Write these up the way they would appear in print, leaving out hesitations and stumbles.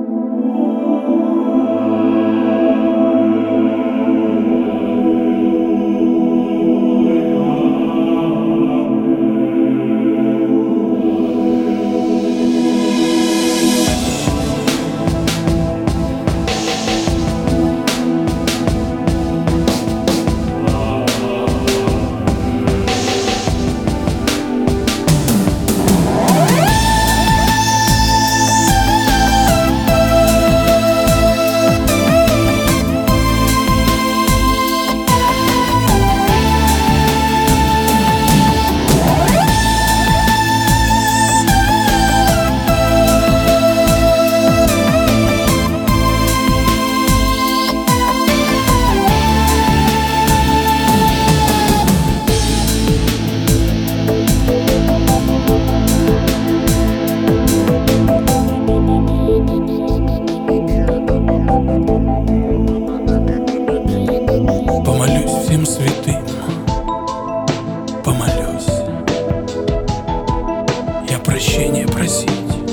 Помолюсь всем святым, помолюсь я прощения просить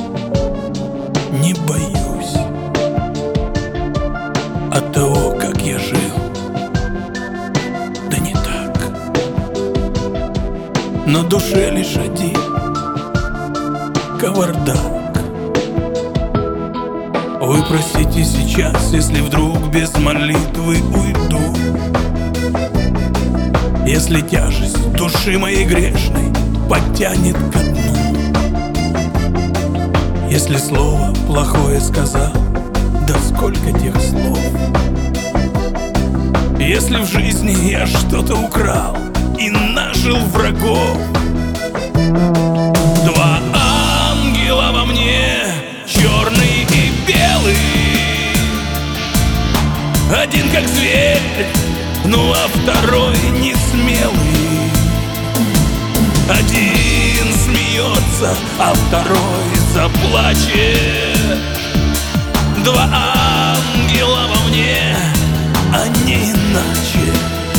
не боюсь от того, как я жил, да не так. На душе лишь один кавардак. Вы простите сейчас, если вдруг без молитвы уйду, если тяжесть души моей грешной подтянет ко дну, если слово плохое сказал, да сколько тех слов, если в жизни я что-то украл и нажил врагов. Два ангела во мне, черный и белый, один как зверь, ну а второй не смелый. Один смеется, а второй заплачет. Два ангела во мне, а не иначе.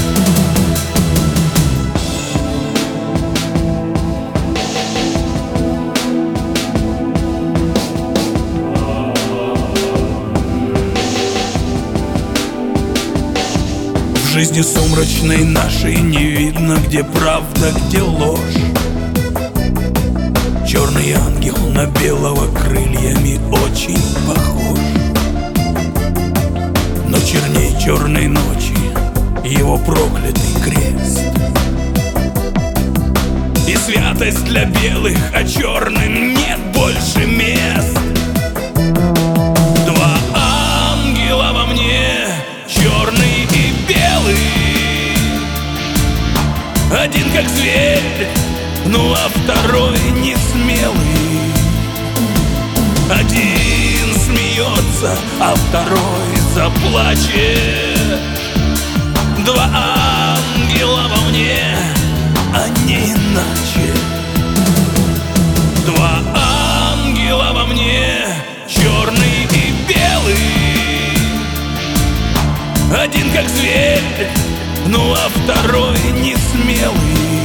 В жизни сумрачной нашей не видно, где правда, где ложь. Черный ангел на белого крыльями очень похож, но черней черной ночи его проклятый крест. И святость для белых, а черным нет больше мест. Два ангела во мне, черный и белый, один как зверь, ну а второй не смелый. Один смеется, а второй заплачет. Два ангела во мне, а не иначе. Два ангела во мне, черный и белый, один как зверь, ну а второй не смелый.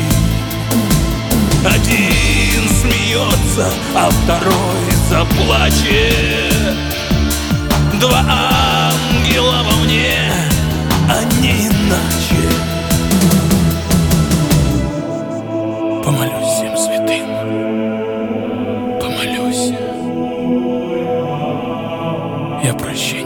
Один смеется, а второй заплачет. Два ангела во мне, а не иначе. Помолюсь всем святым, помолюсь я прощаю.